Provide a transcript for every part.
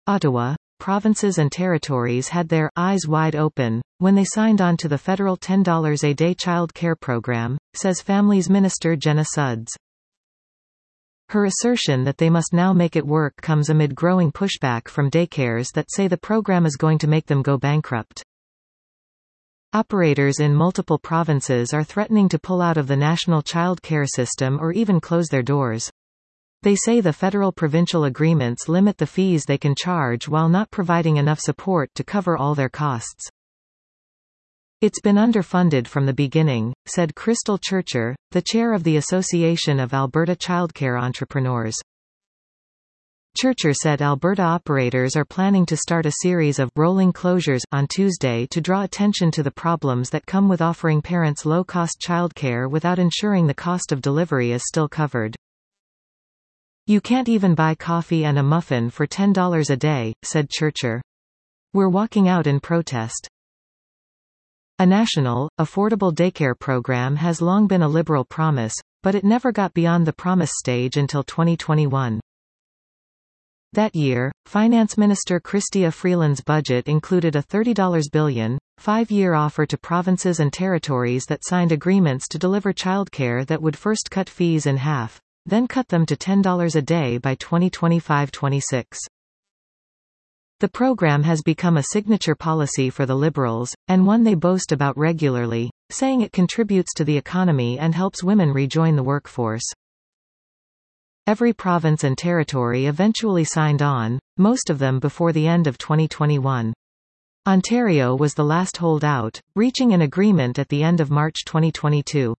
Ottawa, provinces and territories had their eyes wide open when they signed on to the federal $10 a day child care program, says Families Minister Jenna Sudds. Her assertion that they must now make it work comes amid growing pushback from daycares that say the program is going to make them go bankrupt. Operators in multiple provinces are threatening to pull out of the national child care system or even close their doors. They say the federal-provincial agreements limit the fees they can charge while not providing enough support to cover all their costs. It's been underfunded from the beginning, said Crystal Churcher, the chair of the Association of Alberta Childcare Entrepreneurs. Churcher said Alberta operators are planning to start a series of rolling closures on Tuesday to draw attention to the problems that come with offering parents low-cost childcare without ensuring the cost of delivery is still covered. You can't even buy coffee and a muffin for $10 a day, said Churcher. We're walking out in protest. A national, affordable daycare program has long been a Liberal promise, but it never got beyond the promise stage until 2021. That year, Finance Minister Chrystia Freeland's budget included a $30 billion, five-year offer to provinces and territories that signed agreements to deliver childcare that would first cut fees in half, then cut them to $10 a day by 2025-26. The program has become a signature policy for the Liberals, and one they boast about regularly, saying it contributes to the economy and helps women rejoin the workforce. Every province and territory eventually signed on, most of them before the end of 2021. Ontario was the last holdout, reaching an agreement at the end of March 2022.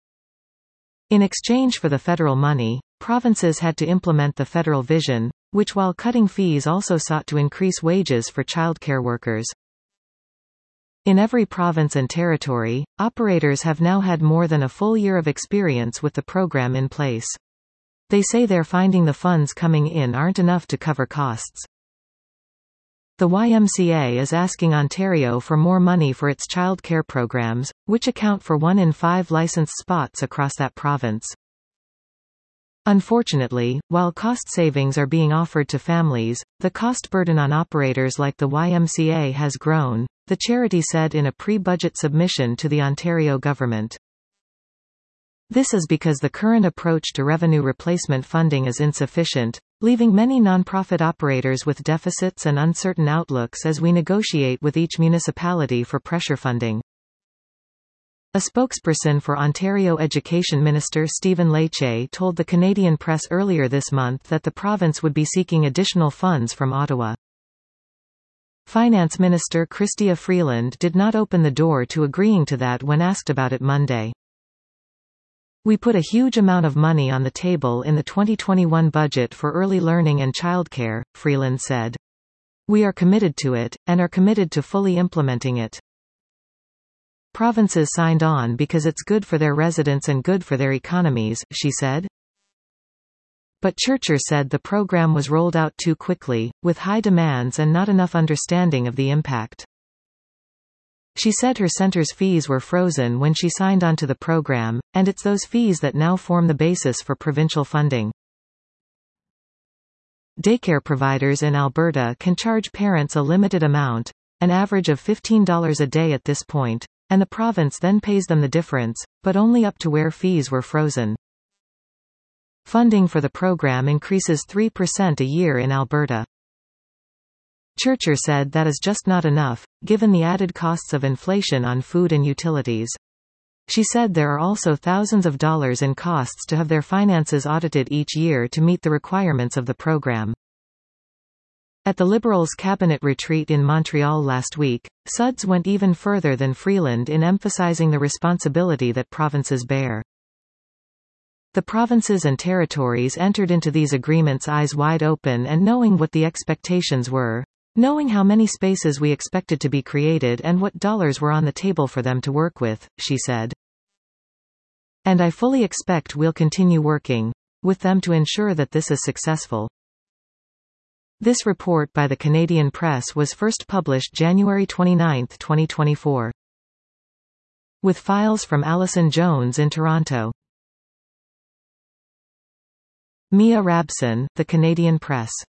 In exchange for the federal money, provinces had to implement the federal vision, which while cutting fees also sought to increase wages for childcare workers. In every province and territory, operators have now had more than a full year of experience with the program in place. They say they're finding the funds coming in aren't enough to cover costs. The YMCA is asking Ontario for more money for its child care programs, which account for 1 in 5 licensed spots across that province. Unfortunately, while cost savings are being offered to families, the cost burden on operators like the YMCA has grown, the charity said in a pre-budget submission to the Ontario government. This is because the current approach to revenue replacement funding is insufficient, leaving many nonprofit operators with deficits and uncertain outlooks as we negotiate with each municipality for pressure funding. A spokesperson for Ontario Education Minister Stephen Lecce told the Canadian Press earlier this month that the province would be seeking additional funds from Ottawa. Finance Minister Chrystia Freeland did not open the door to agreeing to that when asked about it Monday. We put a huge amount of money on the table in the 2021 budget for early learning and childcare, Freeland said. We are committed to it, and are committed to fully implementing it. Provinces signed on because it's good for their residents and good for their economies, she said. But Churcher said the program was rolled out too quickly, with high demands and not enough understanding of the impact. She said her center's fees were frozen when she signed onto the program, and it's those fees that now form the basis for provincial funding. Daycare providers in Alberta can charge parents a limited amount, an average of $15 a day at this point, and the province then pays them the difference, but only up to where fees were frozen. Funding for the program increases 3% a year in Alberta. Churcher said that is just not enough, given the added costs of inflation on food and utilities. She said there are also thousands of dollars in costs to have their finances audited each year to meet the requirements of the program. At the Liberals' cabinet retreat in Montreal last week, Sudds went even further than Freeland in emphasizing the responsibility that provinces bear. The provinces and territories entered into these agreements eyes wide open and knowing what the expectations were, knowing how many spaces we expected to be created and what dollars were on the table for them to work with, she said. And I fully expect we'll continue working with them to ensure that this is successful. This report by the Canadian Press was first published January 29, 2024. With files from Alison Jones in Toronto. Mia Rabson, The Canadian Press.